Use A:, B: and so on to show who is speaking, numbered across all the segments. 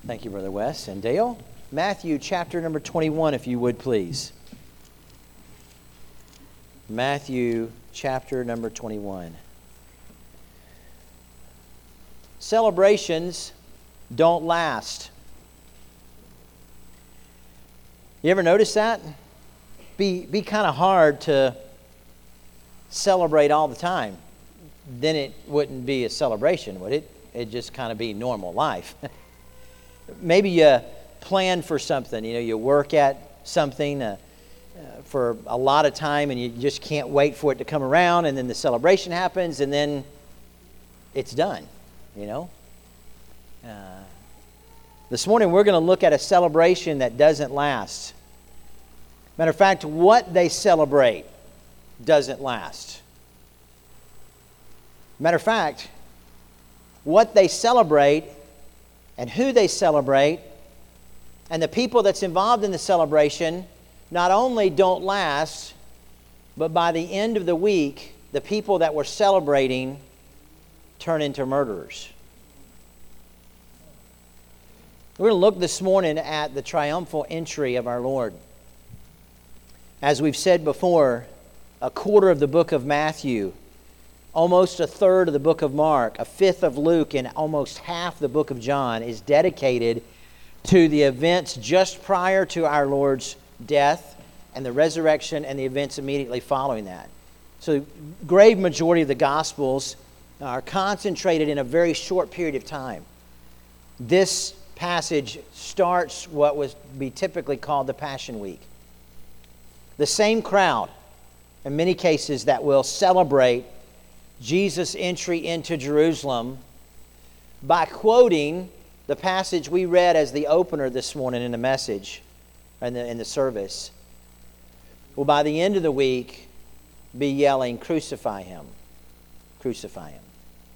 A: Thank you, Brother Wes and Dale. Matthew chapter number 21, if you would, please. Matthew chapter number 21. Celebrations don't last. You ever notice that? Be kind of hard to celebrate all the time. Then it wouldn't be a celebration, would it? It'd just kind of be normal life. Maybe you plan for something. You work at something for a lot of time and you just can't wait for it to come around, and then the celebration happens and then it's done, This morning we're going to look at a celebration that doesn't last. Matter of fact, what they celebrate doesn't last. Matter of fact, what they celebrate and who they celebrate and the people that's involved in the celebration not only don't last, but by the end of the week, the people that were celebrating turn into murderers. We're going to look this morning at the triumphal entry of our Lord. As we've said before, a quarter of the book of Matthew, almost a third of the book of Mark, a fifth of Luke, and almost half the book of John is dedicated to the events just prior to our Lord's death and the resurrection and the events immediately following that. So the great majority of the Gospels are concentrated in a very short period of time. This passage starts what would be typically called the Passion Week. The same crowd, in many cases, that will celebrate Jesus' entry into Jerusalem by quoting the passage we read as the opener this morning in the message, in the service, will by the end of the week be yelling, "Crucify him, crucify him."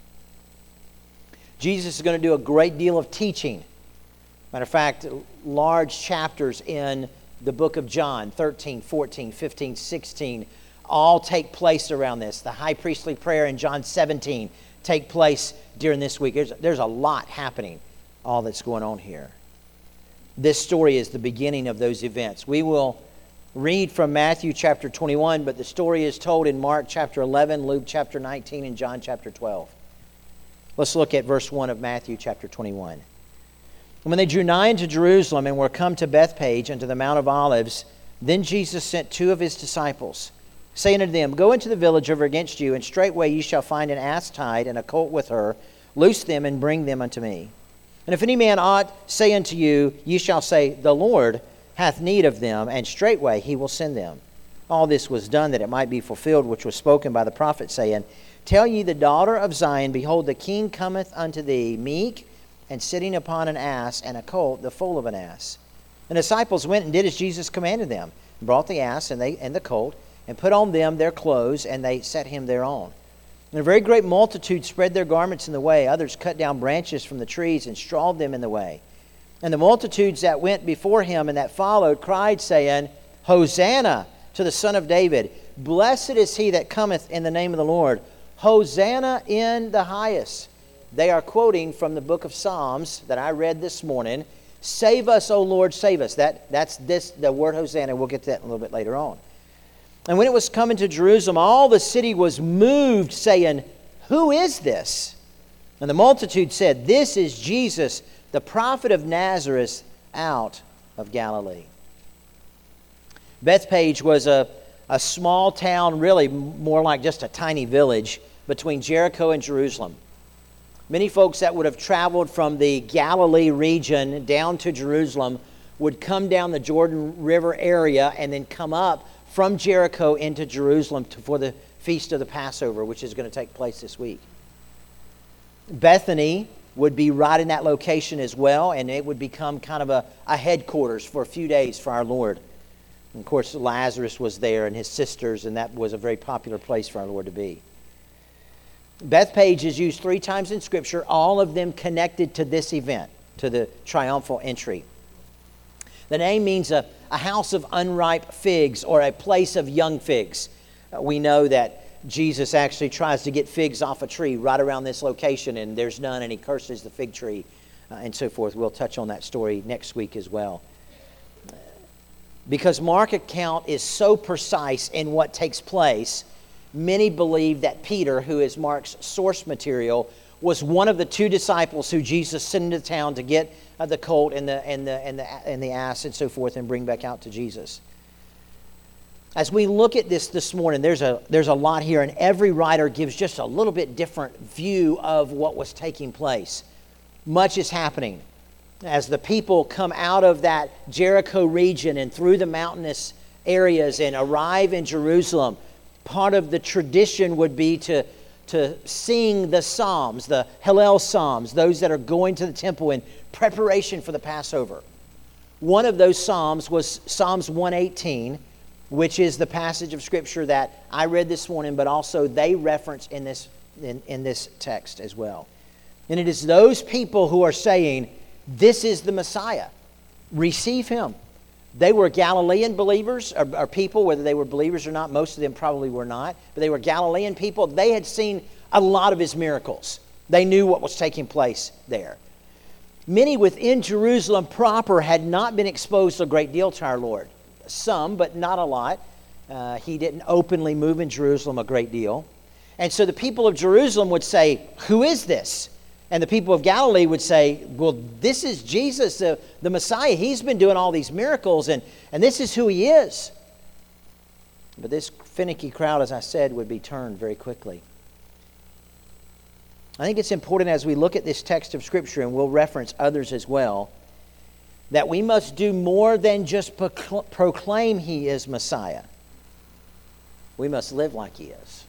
A: Jesus is going to do a great deal of teaching. Matter of fact, large chapters in the book of John, 13, 14, 15, 16, all take place around this. The high priestly prayer in John 17 take place during this week. There's a lot happening, all that's going on here. This story is the beginning of those events. We will read from Matthew chapter 21, but the story is told in Mark chapter 11, Luke chapter 19, and John chapter 12. Let's look at verse 1 of Matthew chapter 21. When they drew nigh unto Jerusalem and were come to Bethphage unto the Mount of Olives, then Jesus sent two of his disciples, saying unto them, Go into the village over against you, and straightway ye shall find an ass tied, and a colt with her. Loose them, and bring them unto me. And if any man aught say unto you, ye shall say, The Lord hath need of them, and straightway he will send them. All this was done that it might be fulfilled, which was spoken by the prophet, saying, Tell ye the daughter of Zion, Behold, the king cometh unto thee, meek, and sitting upon an ass, and a colt, the foal of an ass. And the disciples went and did as Jesus commanded them, and brought the ass and the colt, and put on them their clothes, and they set him thereon. And a very great multitude spread their garments in the way. Others cut down branches from the trees and strawed them in the way. And the multitudes that went before him and that followed cried, saying, Hosanna to the Son of David. Blessed is he that cometh in the name of the Lord. Hosanna in the highest. They are quoting from the book of Psalms that I read this morning. Save us, O Lord, save us. That's the word Hosanna. We'll get to that a little bit later on. And when it was come into Jerusalem, all the city was moved, saying, Who is this? And the multitude said, This is Jesus, the prophet of Nazareth, out of Galilee. Bethphage was a small town, really more like just a tiny village between Jericho and Jerusalem. Many folks that would have traveled from the Galilee region down to Jerusalem would come down the Jordan River area and then come up from Jericho into Jerusalem for the Feast of the Passover, which is going to take place this week. Bethany would be right in that location as well, and it would become kind of a headquarters for a few days for our Lord. And of course, Lazarus was there and his sisters, and that was a very popular place for our Lord to be. Bethphage is used 3 times in Scripture, all of them connected to this event, to the triumphal entry. The name means a house of unripe figs or a place of young figs. We know that Jesus actually tries to get figs off a tree right around this location, and there's none, and he curses the fig tree and so forth. We'll touch on that story next week as well. Because Mark's account is so precise in what takes place, many believe that Peter, who is Mark's source material, was one of the two disciples who Jesus sent into town to get the colt and the ass and so forth and bring back out to Jesus. As we look at this morning, there's a lot here, and every writer gives just a little bit different view of what was taking place. Much is happening. As the people come out of that Jericho region and through the mountainous areas and arrive in Jerusalem, part of the tradition would be to sing the Psalms, the Hallel Psalms, those that are going to the temple in preparation for the Passover. One of those Psalms was Psalms 118, which is the passage of Scripture that I read this morning, but also they reference in this text as well. And it is those people who are saying, this is the Messiah. Receive Him. They were Galilean believers, or people, whether they were believers or not. Most of them probably were not. But they were Galilean people. They had seen a lot of His miracles. They knew what was taking place there. Many within Jerusalem proper had not been exposed a great deal to our Lord. Some, but not a lot. He didn't openly move in Jerusalem a great deal. And so the people of Jerusalem would say, who is this? And the people of Galilee would say, well, this is Jesus, the Messiah. He's been doing all these miracles, and this is who He is. But this finicky crowd, as I said, would be turned very quickly. I think it's important as we look at this text of Scripture, and we'll reference others as well, that we must do more than just proclaim He is Messiah. We must live like He is.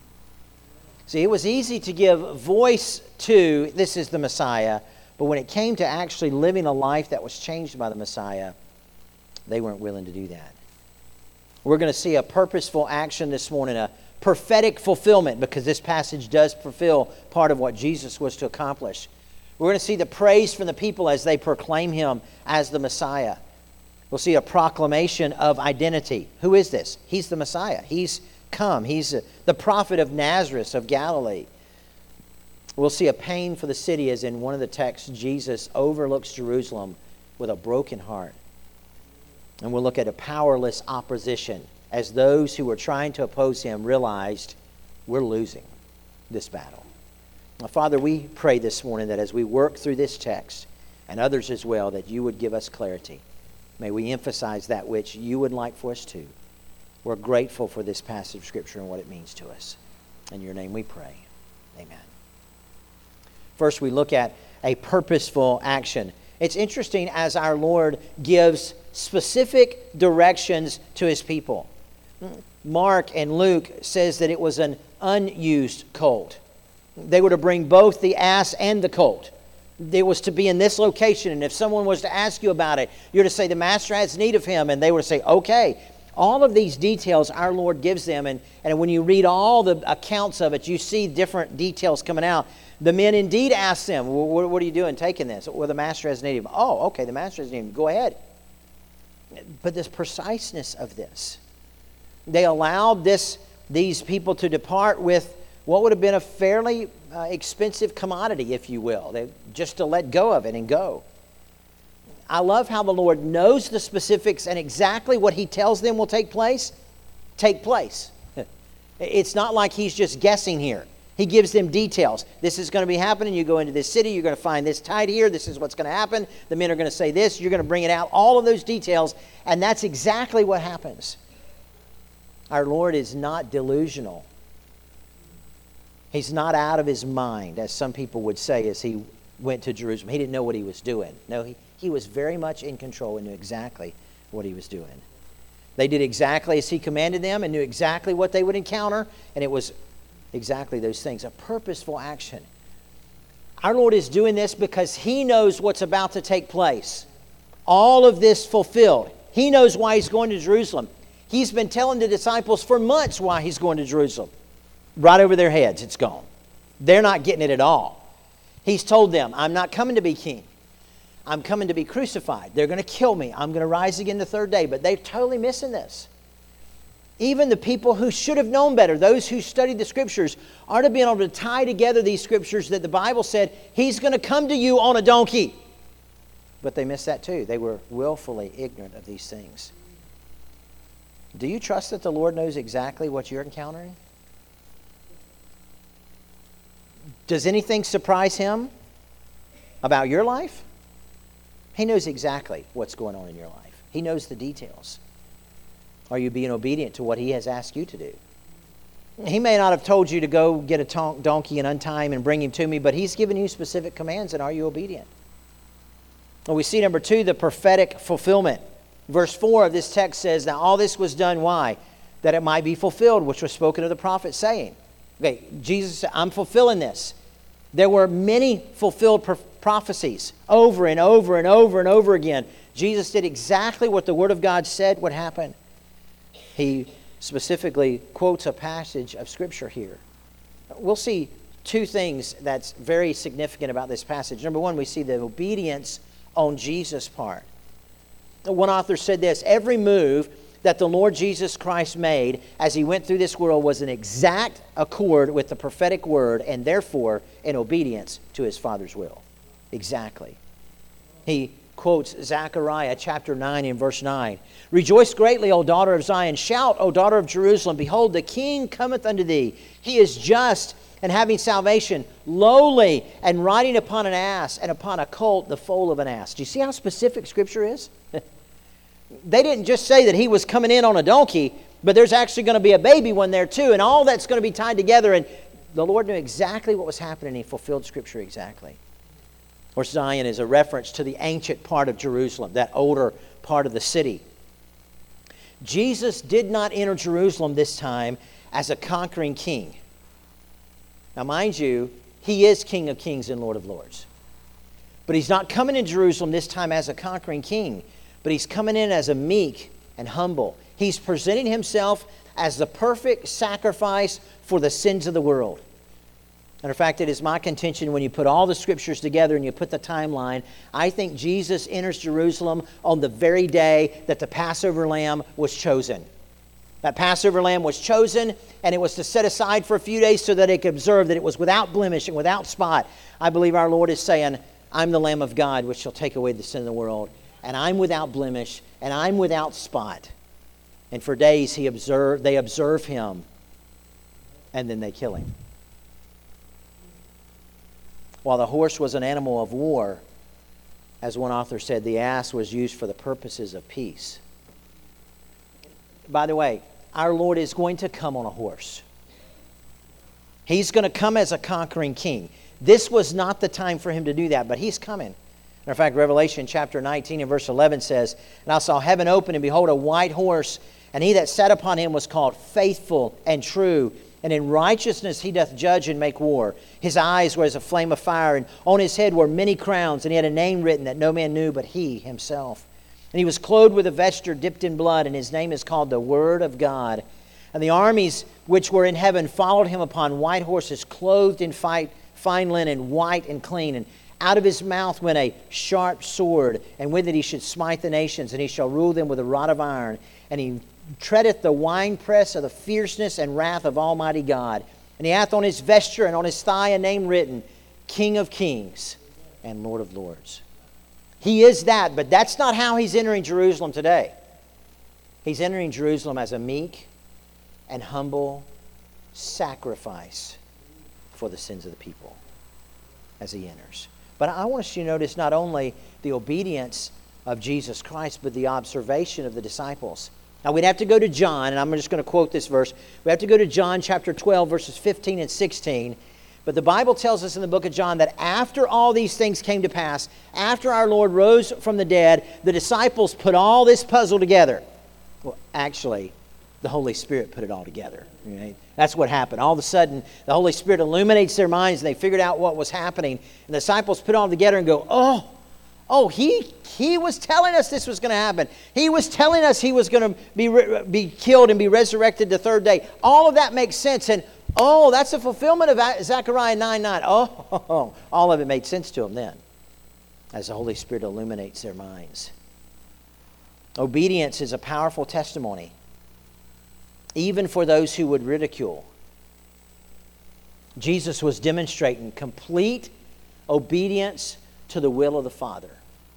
A: See, it was easy to give voice to this is the Messiah, but when it came to actually living a life that was changed by the Messiah, they weren't willing to do that. We're going to see a purposeful action this morning, a prophetic fulfillment, because this passage does fulfill part of what Jesus was to accomplish. We're going to see the praise from the people as they proclaim Him as the Messiah. We'll see a proclamation of identity. Who is this? He's the Messiah. He's come. He's the prophet of Nazareth of Galilee. We'll see a pain for the city, as in one of the texts, Jesus overlooks Jerusalem with a broken heart. And we'll look at a powerless opposition as those who were trying to oppose Him realized we're losing this battle. Now, Father, we pray this morning that as we work through this text, and others as well, that You would give us clarity. May we emphasize that which You would like for us to. We're grateful for this passage of Scripture and what it means to us. In Your name we pray. Amen. First, we look at a purposeful action. It's interesting as our Lord gives specific directions to His people. Mark and Luke says that it was an unused colt. They were to bring both the ass and the colt. It was to be in this location, and if someone was to ask you about it, you're to say the master has need of him, and they were to say, okay. All of these details our Lord gives them, and when you read all the accounts of it, you see different details coming out. The men indeed asked them, well, what are you doing taking this? Well, the master has need of him. Oh, okay, the master has need of him. Go ahead. But this preciseness of this, they allowed these people to depart with what would have been a fairly expensive commodity, if you will, just to let go of it and go. I love how the Lord knows the specifics and exactly what He tells them will take place. It's not like He's just guessing here. He gives them details. This is going to be happening. You go into this city. You're going to find this tied here. This is what's going to happen. The men are going to say this. You're going to bring it out. All of those details. And that's exactly what happens. Our Lord is not delusional. He's not out of His mind, as some people would say as He went to Jerusalem. He didn't know what He was doing. No, He was very much in control and knew exactly what He was doing. They did exactly as He commanded them and knew exactly what they would encounter, and it was exactly those things, a purposeful action. Our Lord is doing this because He knows what's about to take place. All of this fulfilled. He knows why He's going to Jerusalem. He's been telling the disciples for months why He's going to Jerusalem. Right over their heads, it's gone. They're not getting it at all. He's told them, I'm not coming to be king. I'm coming to be crucified. They're going to kill me. I'm going to rise again the third day. But they're totally missing this. Even the people who should have known better, those who studied the Scriptures, aren't to be able to tie together these Scriptures that the Bible said He's going to come to you on a donkey. But they missed that too. They were willfully ignorant of these things. Do you trust that the Lord knows exactly what you're encountering? Does anything surprise Him about your life? He knows exactly what's going on in your life. He knows the details. Are you being obedient to what He has asked you to do? He may not have told you to go get a donkey and untie him and bring him to me, but He's given you specific commands, and are you obedient? Well, we see number 2, the prophetic fulfillment. Verse 4 of this text says, now all this was done, why? That it might be fulfilled, which was spoken of the prophet, saying. Okay, Jesus said, I'm fulfilling this. There were many fulfilled prophecies over and over and over and over again. Jesus did exactly what the Word of God said would happen. He specifically quotes a passage of Scripture here. We'll see 2 things that's very significant about this passage. Number 1, we see the obedience on Jesus' part. One author said this, every move that the Lord Jesus Christ made as He went through this world was an exact accord with the prophetic word and therefore in obedience to His Father's will. Exactly. He quotes Zechariah chapter 9 and verse 9. Rejoice greatly, O daughter of Zion. Shout, O daughter of Jerusalem. Behold, the King cometh unto thee. He is just and having salvation, lowly and riding upon an ass and upon a colt, the foal of an ass. Do you see how specific Scripture is? They didn't just say that He was coming in on a donkey, but there's actually going to be a baby one there too, and all that's going to be tied together. And the Lord knew exactly what was happening. He fulfilled Scripture exactly. Of course, Zion is a reference to the ancient part of Jerusalem, that older part of the city. Jesus did not enter Jerusalem this time as a conquering king. Now, mind you, He is King of Kings and Lord of Lords. But He's not coming in Jerusalem this time as a conquering king, but He's coming in as a meek and humble. He's presenting Himself as the perfect sacrifice for the sins of the world. Matter of fact, it is my contention when you put all the Scriptures together and you put the timeline, I think Jesus enters Jerusalem on the very day that the Passover lamb was chosen. That Passover lamb was chosen, and it was to set aside for a few days so that it could observe that it was without blemish and without spot. I believe our Lord is saying, I'm the Lamb of God which shall take away the sin of the world. And I'm without blemish, and I'm without spot. And for days they observe Him, and then they kill Him. While the horse was an animal of war, as one author said, the ass was used for the purposes of peace. By the way, our Lord is going to come on a horse. He's going to come as a conquering king. This was not the time for Him to do that, but He's coming. Matter of fact, Revelation chapter 19 and verse 11 says, and I saw heaven open, and behold, a white horse, and He that sat upon him was called Faithful and True, and in righteousness He doth judge and make war. His eyes were as a flame of fire, and on His head were many crowns, and He had a name written that no man knew but He Himself. And He was clothed with a vesture dipped in blood, and His name is called the Word of God. And the armies which were in heaven followed Him upon white horses, clothed in fine linen, white and clean. And out of His mouth went a sharp sword, and with it He should smite the nations, and He shall rule them with a rod of iron. And He treadeth the winepress of the fierceness and wrath of Almighty God. And He hath on His vesture and on His thigh a name written, King of Kings and Lord of Lords. He is that, but that's not how He's entering Jerusalem today. He's entering Jerusalem as a meek and humble sacrifice for the sins of the people as He enters. But I want you to notice not only the obedience of Jesus Christ, but the observation of the disciples. Now, we'd have to go to John, and I'm just going to quote this verse. We have to go to John chapter 12, verses 15 and 16. But the Bible tells us in the book of John that after all these things came to pass, after our Lord rose from the dead, the disciples put all this puzzle together. Well, actually, the Holy Spirit put it all together. Right? That's what happened. All of a sudden, the Holy Spirit illuminates their minds, and they figured out what was happening. And the disciples put it all together and go, Oh, he was telling us this was going to happen. He was telling us He was going to be killed and be resurrected the third day. All of that makes sense. And, that's a fulfillment of Zechariah 9:9. All of it made sense to them then, as the Holy Spirit illuminates their minds. Obedience is a powerful testimony. even for those who would ridicule. Jesus was demonstrating complete obedience to the will of the Father.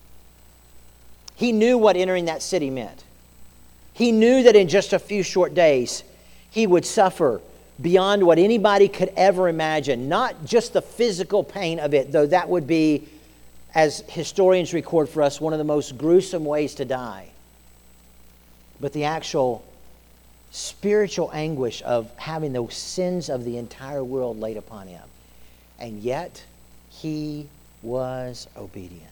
A: He knew what entering that city meant. He knew that in just a few short days, he would suffer beyond what anybody could ever imagine. Not just the physical pain of it, though that would be, as historians record for us, one of the most gruesome ways to die. But the actual spiritual anguish of having the sins of the entire world laid upon him. And yet, he was obedient.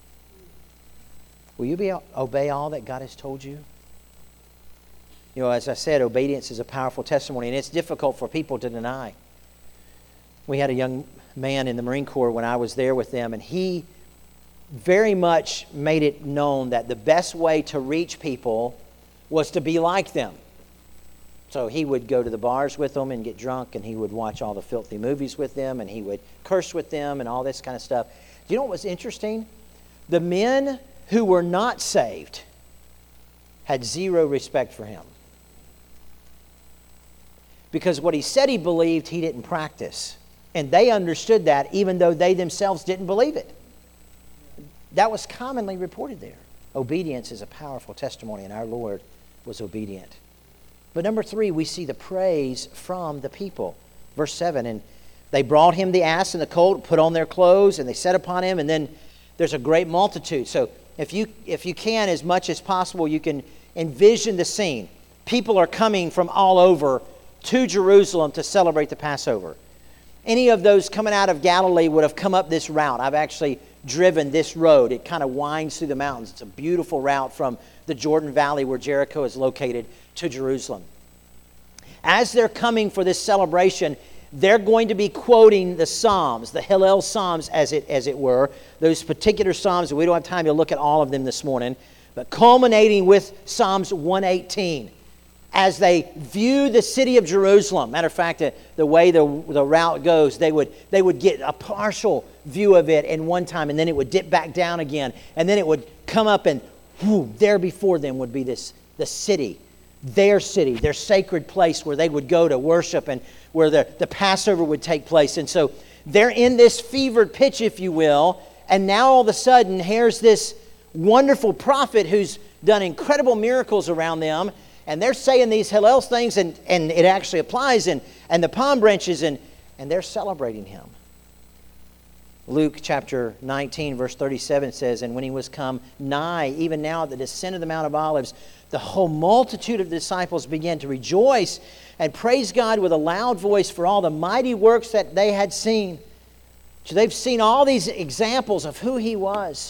A: Will you obey all that God has told you? You know, as I said, obedience is a powerful testimony, and it's difficult for people to deny. We had a young man in the Marine Corps when I was there with them, and he very much made it known that the best way to reach people was to be like them. So he would go to the bars with them and get drunk, and he would watch all the filthy movies with them, and he would curse with them and all this kind of stuff. Do you know what was interesting? The men who were not saved had zero respect for him. Because what he said he believed, he didn't practice. And they understood that even though they themselves didn't believe it. That was commonly reported there. Obedience is a powerful testimony, and our Lord was obedient. But number 3, we see the praise from the people. Verse 7, and they brought him the ass and the colt, put on their clothes, and they set upon him, and then there's a great multitude. So if you can, as much as possible, you can envision the scene. People are coming from all over to Jerusalem to celebrate the Passover. Any of those coming out of Galilee would have come up this route. I've actually driven this road. It kind of winds through the mountains. It's a beautiful route from the Jordan Valley, where Jericho is located, to Jerusalem. As they're coming for this celebration, they're going to be quoting the Psalms, the Hallel Psalms as it were, those particular Psalms. We don't have time to look at all of them this morning, but culminating with Psalms 118. As they view the city of Jerusalem, matter of fact, the way the route goes, they would get a partial view of it in one time, and then it would dip back down again, and then it would come up, and there before them would be the city, their sacred place where they would go to worship and where the Passover would take place. And so they're in this fevered pitch, if you will, and now all of a sudden, here's this wonderful prophet who's done incredible miracles around them. And they're saying these Hallel things, and it actually applies, and the palm branches, and they're celebrating him. Luke chapter 19, verse 37 says, and when he was come nigh, even now at the descent of the Mount of Olives, the whole multitude of the disciples began to rejoice and praise God with a loud voice for all the mighty works that they had seen. So they've seen all these examples of who he was.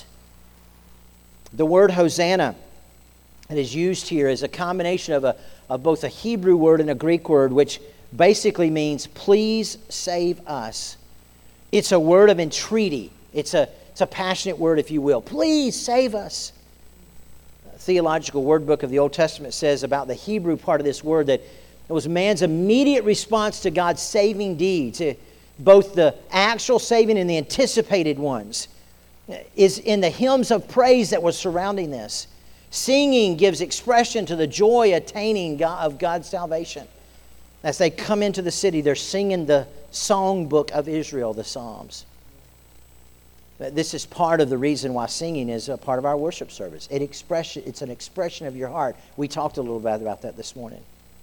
A: The word Hosanna that is used here is a combination of both a Hebrew word and a Greek word, which basically means, please save us. It's a word of entreaty. It's a passionate word, if you will. Please save us. The Theological Word Book of the Old Testament says about the Hebrew part of this word that it was man's immediate response to God's saving deeds, both the actual saving and the anticipated ones, is in the hymns of praise that was surrounding this. Singing gives expression to the joy attaining of God's salvation. As they come into the city, they're singing the songbook of Israel, the Psalms. This is part of the reason why singing is a part of our worship service. It's an expression of your heart. We talked a little bit about that this morning.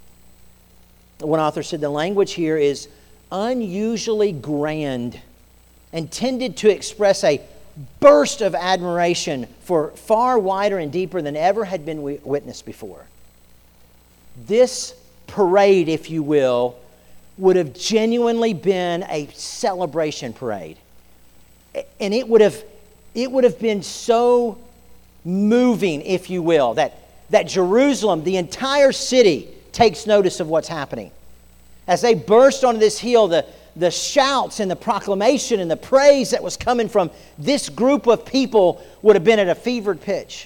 A: One author said the language here is unusually grand, intended to express a burst of admiration for far wider and deeper than ever had been witnessed before. This parade, if you will, would have genuinely been a celebration parade. And it would have been so moving, if you will, that Jerusalem, the entire city, takes notice of what's happening. As they burst onto this hill, the shouts and the proclamation and the praise that was coming from this group of people would have been at a fevered pitch.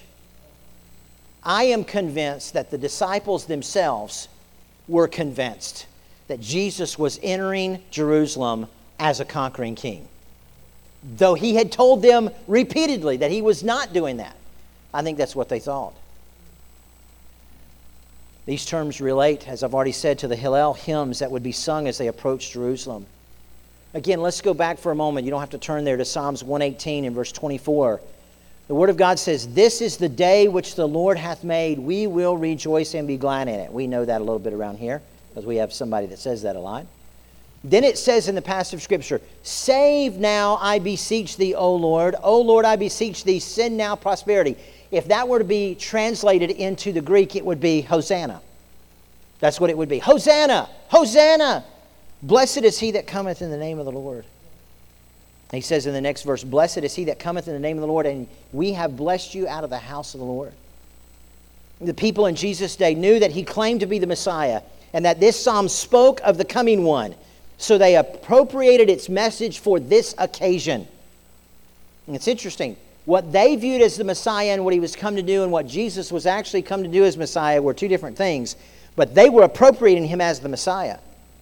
A: I am convinced that the disciples themselves were convinced that Jesus was entering Jerusalem as a conquering king. Though he had told them repeatedly that he was not doing that. I think that's what they thought. These terms relate, as I've already said, to the Hallel hymns that would be sung as they approached Jerusalem. Again, let's go back for a moment. You don't have to turn there to Psalms 118 and verse 24. The Word of God says, "This is the day which the Lord hath made. We will rejoice and be glad in it." We know that a little bit around here because we have somebody that says that a lot. Then it says in the passage of Scripture, "Save now, I beseech thee, O Lord. O Lord, I beseech thee, send now prosperity." If that were to be translated into the Greek, it would be Hosanna. That's what it would be. Hosanna! Hosanna! Blessed is he that cometh in the name of the Lord. He says in the next verse, "Blessed is he that cometh in the name of the Lord, and we have blessed you out of the house of the Lord." The people in Jesus' day knew that he claimed to be the Messiah and that this psalm spoke of the coming one. So they appropriated its message for this occasion. And it's interesting. What they viewed as the Messiah and what he was come to do and what Jesus was actually come to do as Messiah were two different things. But they were appropriating him as the Messiah.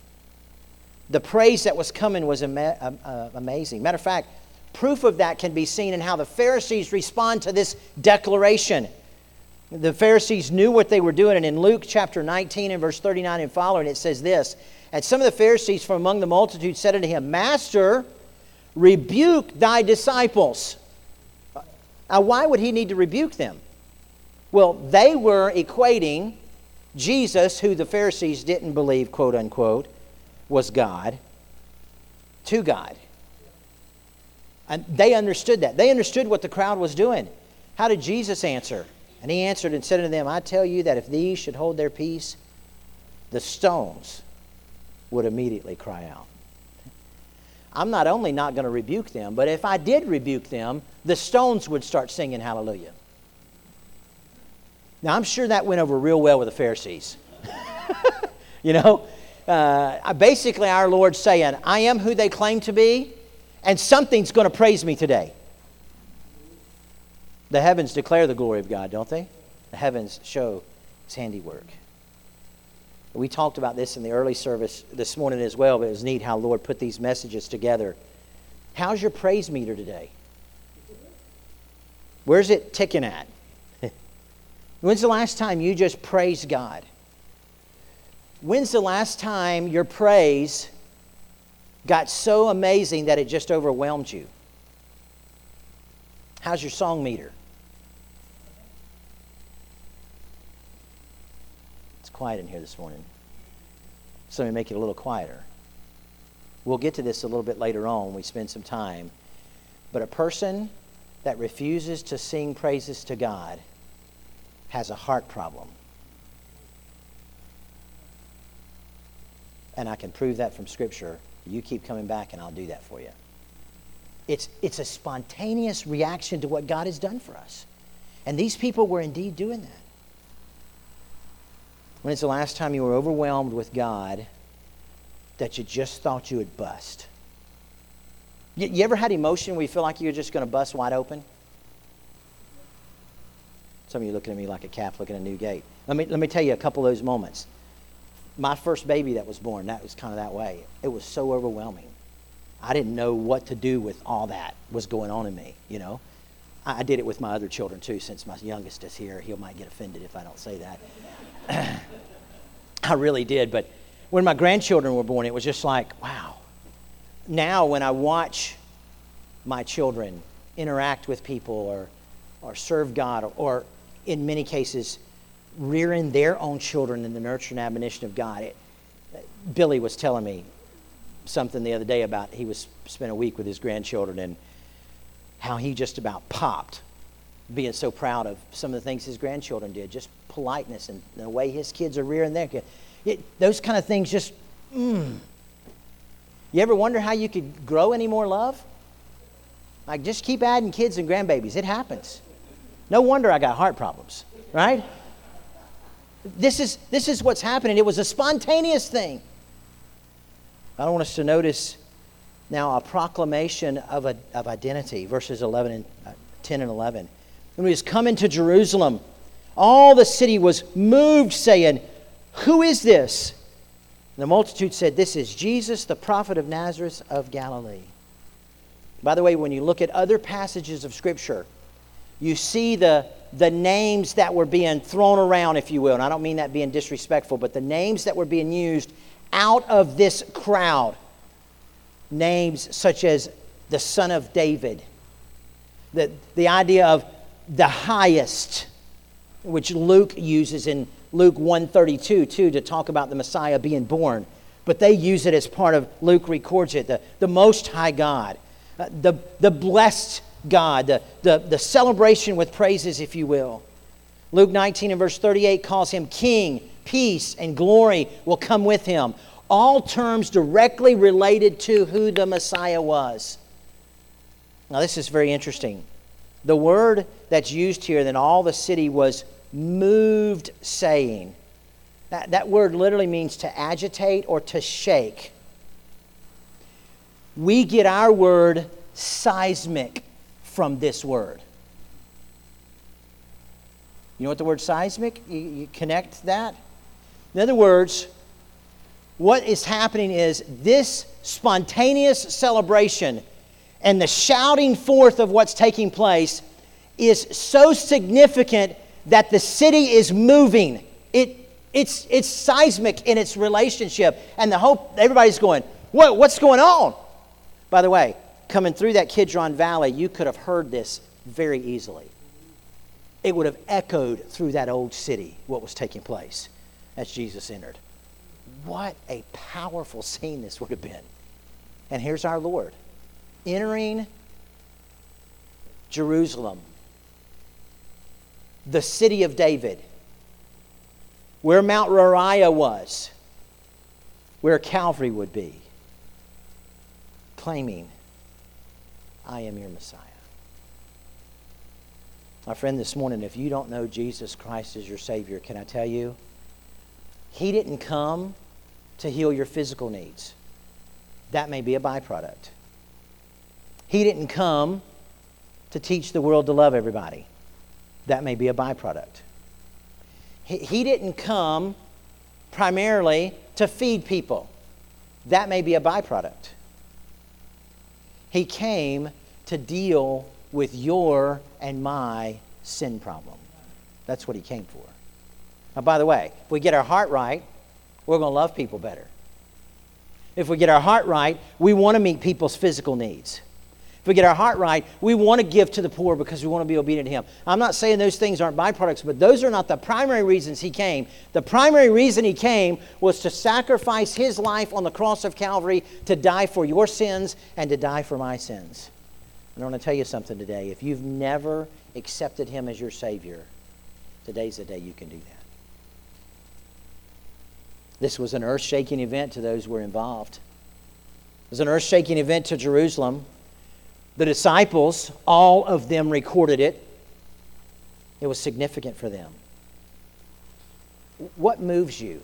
A: The praise that was coming was amazing. Matter of fact, proof of that can be seen in how the Pharisees respond to this declaration. The Pharisees knew what they were doing, and in Luke chapter 19 and verse 39 and following, it says this, "And some of the Pharisees from among the multitude said unto him, Master, rebuke thy disciples." Now, why would he need to rebuke them? Well, they were equating Jesus, who the Pharisees didn't believe, quote unquote, was God, to God. And they understood that. They understood what the crowd was doing. How did Jesus answer? And he answered and said unto them, "I tell you that if these should hold their peace, the stones would immediately cry out." I'm not only not going to rebuke them, but if I did rebuke them, the stones would start singing hallelujah. Now, I'm sure that went over real well with the Pharisees. You know? Basically, our Lord's saying, I am who they claim to be, and something's going to praise me today. The heavens declare the glory of God, don't they? The heavens show his handiwork. We talked about this in the early service this morning as well, but it was neat how the Lord put these messages together. How's your praise meter today? Where's it ticking at? When's the last time you just praised God? When's the last time your praise got so amazing that it just overwhelmed you? How's your song meter? It's quiet in here this morning. So let me make it a little quieter. We'll get to this a little bit later on when we spend some time. But a person that refuses to sing praises to God has a heart problem. And I can prove that from Scripture. You keep coming back and I'll do that for you. It's a spontaneous reaction to what God has done for us. And these people were indeed doing that. When is the last time you were overwhelmed with God that you just thought you would bust? You ever had emotion where you feel like you're just going to bust wide open? Some of you looking at me like a calf looking at a new gate. Let me tell you a couple of those moments. My first baby that was born, that was kind of that way. It was so overwhelming. I didn't know what to do with all that was going on in me, you know. I did it with my other children too, since my youngest is here. He might get offended if I don't say that. I really did. But when my grandchildren were born, it was just like, wow. Now when I watch my children interact with people or serve God, or in many cases rearing their own children in the nurture and admonition of God. Billy was telling me something the other day about he spent a week with his grandchildren and how he just about popped being so proud of some of the things his grandchildren did, just politeness and the way his kids are rearing their kids. Those kind of things just, You ever wonder how you could grow any more love? Like, just keep adding kids and grandbabies. It happens. No wonder I got heart problems, right? This is what's happening. It was a spontaneous thing. I want us to notice now a proclamation of identity, verses 10 and 11. When he was coming to Jerusalem, all the city was moved, saying, "Who is this?" And the multitude said, "This is Jesus, the prophet of Nazareth of Galilee." By the way, when you look at other passages of Scripture, you see the the names that were being thrown around, if you will, and I don't mean that being disrespectful, but the names that were being used out of this crowd, names such as the Son of David, the idea of the highest, which Luke uses in Luke 1:32 too, to talk about the Messiah being born. But they use it as part of, Luke records it, the Most High God, the blessed God, the celebration with praises, if you will. Luke 19 and verse 38 calls him King, peace and glory will come with him. All terms directly related to who the Messiah was. Now this is very interesting. The word that's used here, that all the city was moved saying. That word literally means to agitate or to shake. We get our word seismic from this word. You know what the word seismic? You connect that? In other words, what is happening is this spontaneous celebration and the shouting forth of what's taking place is so significant that the city is moving. It's seismic in its relationship. And everybody's going, what's going on? By the way, coming through that Kidron Valley, you could have heard this very easily. It would have echoed through that old city what was taking place as Jesus entered. What a powerful scene this would have been. And here's our Lord entering Jerusalem, the city of David, where Mount Moriah was, where Calvary would be, claiming, I am your Messiah. My friend, this morning, if you don't know Jesus Christ as your Savior, can I tell you, He didn't come to heal your physical needs. That may be a byproduct. He didn't come to teach the world to love everybody. That may be a byproduct. He didn't come primarily to feed people. That may be a byproduct. He came to deal with your and my sin problem. That's what He came for. Now, by the way, if we get our heart right, we're going to love people better. If we get our heart right, we want to meet people's physical needs. If we get our heart right, we want to give to the poor because we want to be obedient to Him. I'm not saying those things aren't byproducts, but those are not the primary reasons He came. The primary reason He came was to sacrifice His life on the cross of Calvary to die for your sins and to die for my sins. And I want to tell you something today. If you've never accepted Him as your Savior, today's the day you can do that. This was an earth-shaking event to those who were involved. It was an earth-shaking event to Jerusalem. The disciples, all of them recorded it. It was significant for them. What moves you?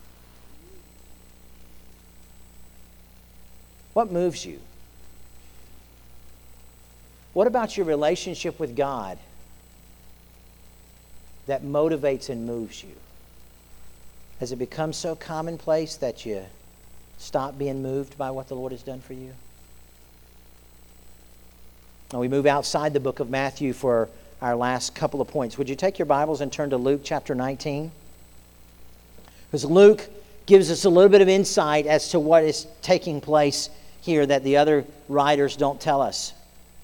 A: What moves you? What about your relationship with God that motivates and moves you? Has it become so commonplace that you stop being moved by what the Lord has done for you? Now we move outside the book of Matthew for our last couple of points. Would you take your Bibles and turn to Luke chapter 19? Because Luke gives us a little bit of insight as to what is taking place here that the other writers don't tell us.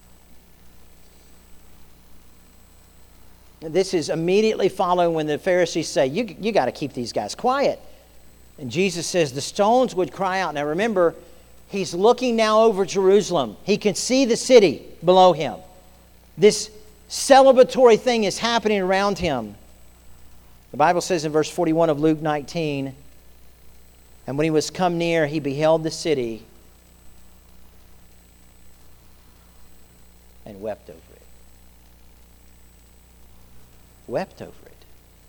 A: This is immediately following when the Pharisees say, you got to keep these guys quiet. And Jesus says the stones would cry out. Now remember, He's looking now over Jerusalem. He can see the city below Him. This celebratory thing is happening around Him. The Bible says in verse 41 of Luke 19, and when He was come near, He beheld the city and wept over it. Wept over it.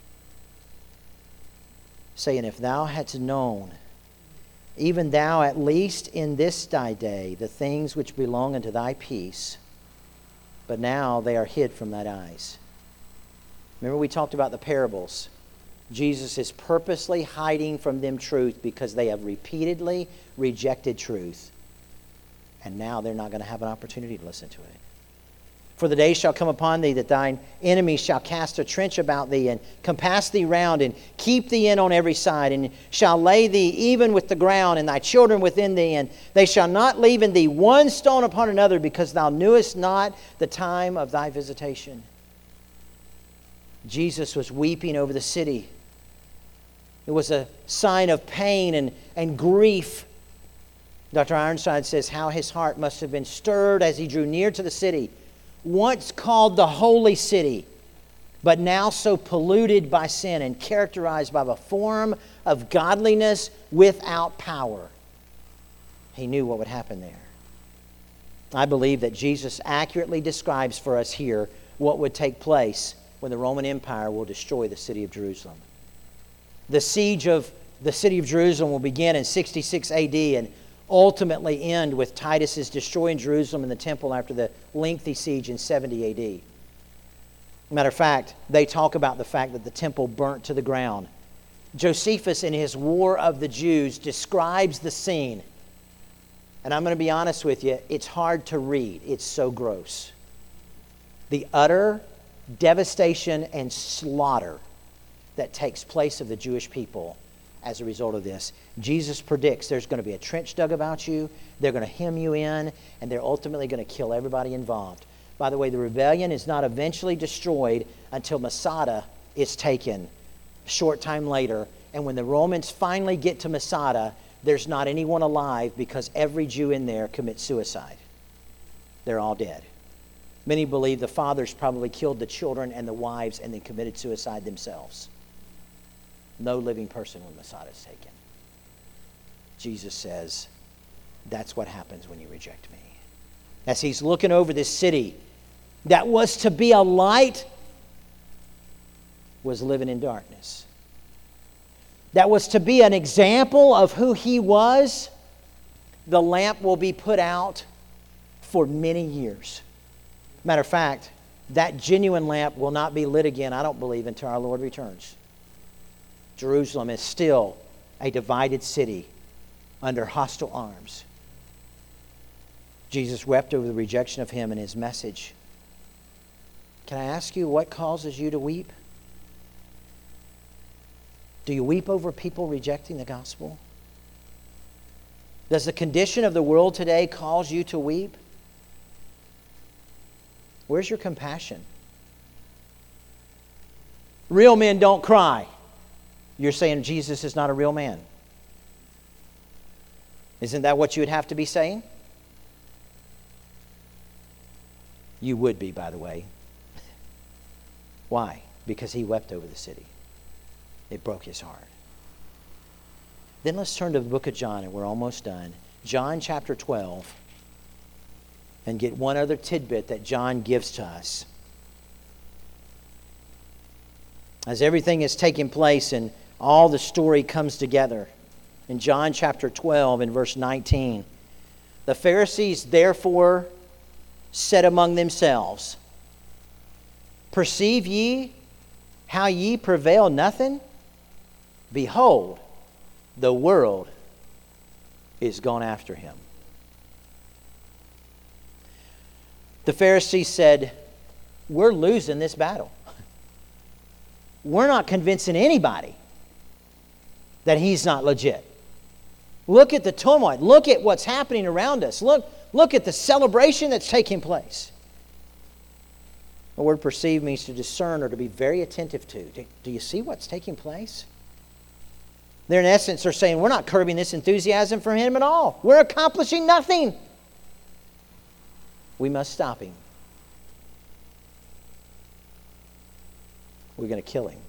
A: Saying, if thou hadst known, even thou at least in this thy day, the things which belong unto thy peace, but now they are hid from thine eyes. Remember we talked about the parables. Jesus is purposely hiding from them truth because they have repeatedly rejected truth. And now they're not going to have an opportunity to listen to it. For the day shall come upon thee that thine enemies shall cast a trench about thee, and compass thee round, and keep thee in on every side, and shall lay thee even with the ground, and thy children within thee, and they shall not leave in thee one stone upon another, because thou knewest not the time of thy visitation. Jesus was weeping over the city. It was a sign of pain and grief. Dr. Ironside says how his heart must have been stirred as he drew near to the city, once called the holy city, but now so polluted by sin and characterized by a form of godliness without power. He knew what would happen there. I believe that Jesus accurately describes for us here what would take place when the Roman Empire will destroy the city of Jerusalem. The siege of the city of Jerusalem will begin in 66 AD and ultimately end with Titus's destroying Jerusalem and the temple after the lengthy siege in 70 AD. Matter of fact, they talk about the fact that the temple burnt to the ground. Josephus, in his War of the Jews, describes the scene. And I'm going to be honest with you, it's hard to read. It's so gross. The utter devastation and slaughter that takes place of the Jewish people as a result of this. Jesus predicts there's going to be a trench dug about you, they're going to hem you in, and they're ultimately going to kill everybody involved. By the way, the rebellion is not eventually destroyed until Masada is taken a short time later. And when the Romans finally get to Masada, there's not anyone alive because every Jew in there commits suicide. They're all dead. Many believe the fathers probably killed the children and the wives and then committed suicide themselves. No living person when Masada is taken. Jesus says, that's what happens when you reject me. As he's looking over this city that was to be a light, was living in darkness. That was to be an example of who he was, the lamp will be put out for many years. Matter of fact, that genuine lamp will not be lit again, I don't believe, until our Lord returns. Jerusalem is still a divided city under hostile arms. Jesus wept over the rejection of him and his message. Can I ask you what causes you to weep? Do you weep over people rejecting the gospel? Does the condition of the world today cause you to weep? Where's your compassion? Real men don't cry. You're saying Jesus is not a real man. Isn't that what you would have to be saying? You would be, by the way. Why? Because he wept over the city. It broke his heart. Then let's turn to the book of John, and we're almost done. John chapter 12. And get one other tidbit that John gives to us. As everything is taking place and all the story comes together. In John chapter 12 and verse 19. The Pharisees therefore said among themselves, perceive ye how ye prevail nothing? Behold, the world is gone after him. The Pharisees said, we're losing this battle. We're not convincing anybody that he's not legit. Look at the turmoil. Look at what's happening around us. Look at the celebration that's taking place. The word perceive means to discern or to be very attentive to. Do you see what's taking place? They're in essence are saying, we're not curbing this enthusiasm from him at all. We're accomplishing nothing. We must stop him. We're going to kill him.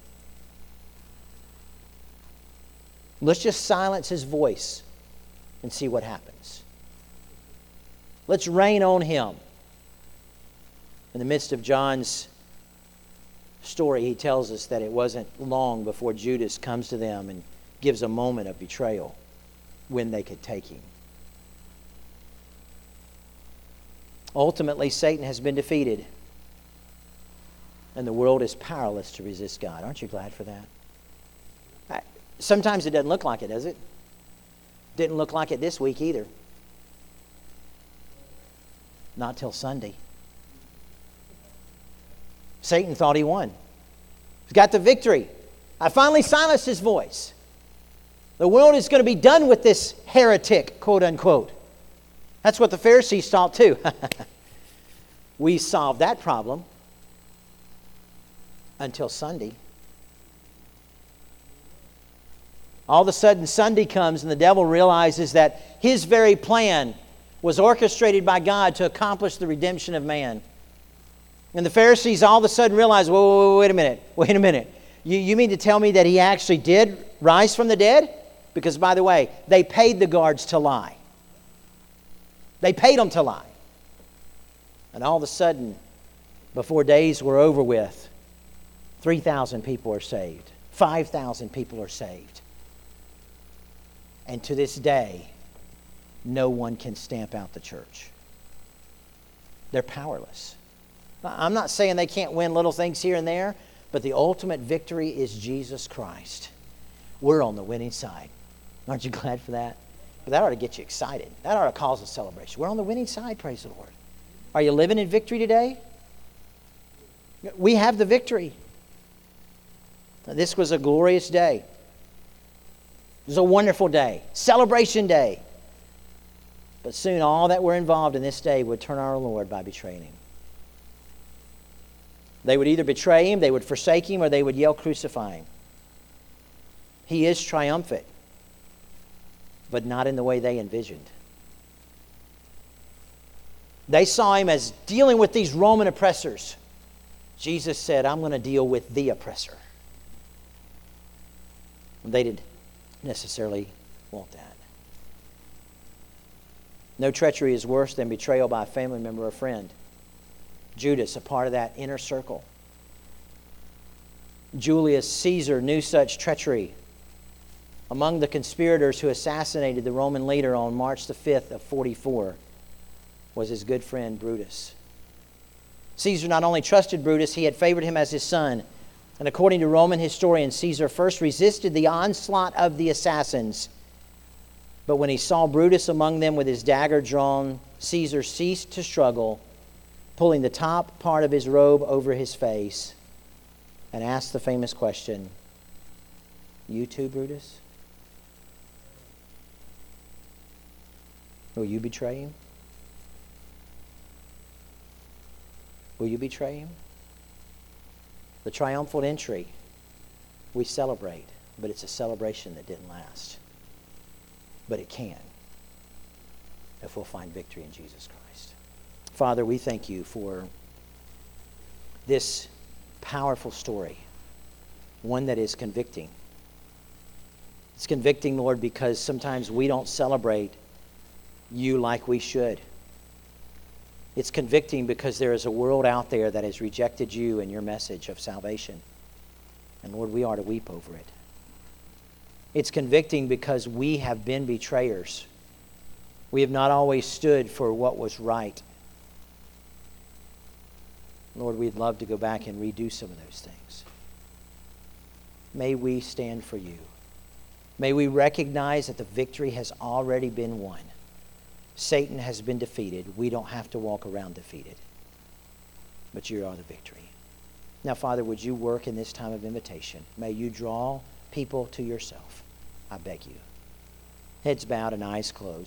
A: Let's just silence his voice and see what happens. Let's rain on him. In the midst of John's story, he tells us that it wasn't long before Judas comes to them and gives a moment of betrayal when they could take him. Ultimately, Satan has been defeated, and the world is powerless to resist God. Aren't you glad for that? Sometimes it doesn't look like it, does it? Didn't look like it this week either. Not till Sunday. Satan thought he won. He's got the victory. I finally silenced his voice. The world is going to be done with this heretic, quote unquote. That's what the Pharisees thought too. We solved that problem until Sunday. All of a sudden, Sunday comes and the devil realizes that his very plan was orchestrated by God to accomplish the redemption of man. And the Pharisees all of a sudden realize, whoa, wait a minute. You mean to tell me that he actually did rise from the dead? Because, by the way, they paid the guards to lie. They paid them to lie. And all of a sudden, before days were over with, 3,000 people are saved. 5,000 people are saved. And to this day, no one can stamp out the church. They're powerless. I'm not saying they can't win little things here and there, but the ultimate victory is Jesus Christ. We're on the winning side. Aren't you glad for that? But that ought to get you excited. That ought to cause a celebration. We're on the winning side, praise the Lord. Are you living in victory today? We have the victory. This was a glorious day. It was a wonderful day. Celebration day. But soon all that were involved in this day would turn our Lord by betraying Him. They would either betray Him, they would forsake Him, or they would yell, "Crucify Him." He is triumphant, but not in the way they envisioned. They saw Him as dealing with these Roman oppressors. Jesus said, "I'm going to deal with the oppressor." They didn't necessarily want that. No treachery is worse than betrayal by a family member or friend. Judas, a part of that inner circle. Julius Caesar knew such treachery. Among the conspirators who assassinated the Roman leader on March the 5th of 44 was his good friend Brutus. Caesar not only trusted Brutus, he had favored him as his son. And according to Roman historians, Caesar first resisted the onslaught of the assassins. But when he saw Brutus among them with his dagger drawn, Caesar ceased to struggle, pulling the top part of his robe over his face, and asked the famous question, "You too, Brutus? Will you betray him? Will you betray him?" The triumphal entry we celebrate, but it's a celebration that didn't last. But it can if we'll find victory in Jesus Christ. Father, we thank you for this powerful story, one that is convicting. It's convicting, Lord, because sometimes we don't celebrate you like we should. It's convicting because there is a world out there that has rejected you and your message of salvation. And Lord, we are to weep over it. It's convicting because we have been betrayers. We have not always stood for what was right. Lord, we'd love to go back and redo some of those things. May we stand for you. May we recognize that the victory has already been won. Satan has been defeated. We don't have to walk around defeated. But you are the victory. Now, Father, would you work in this time of invitation? May you draw people to yourself. I beg you. Heads bowed and eyes closed.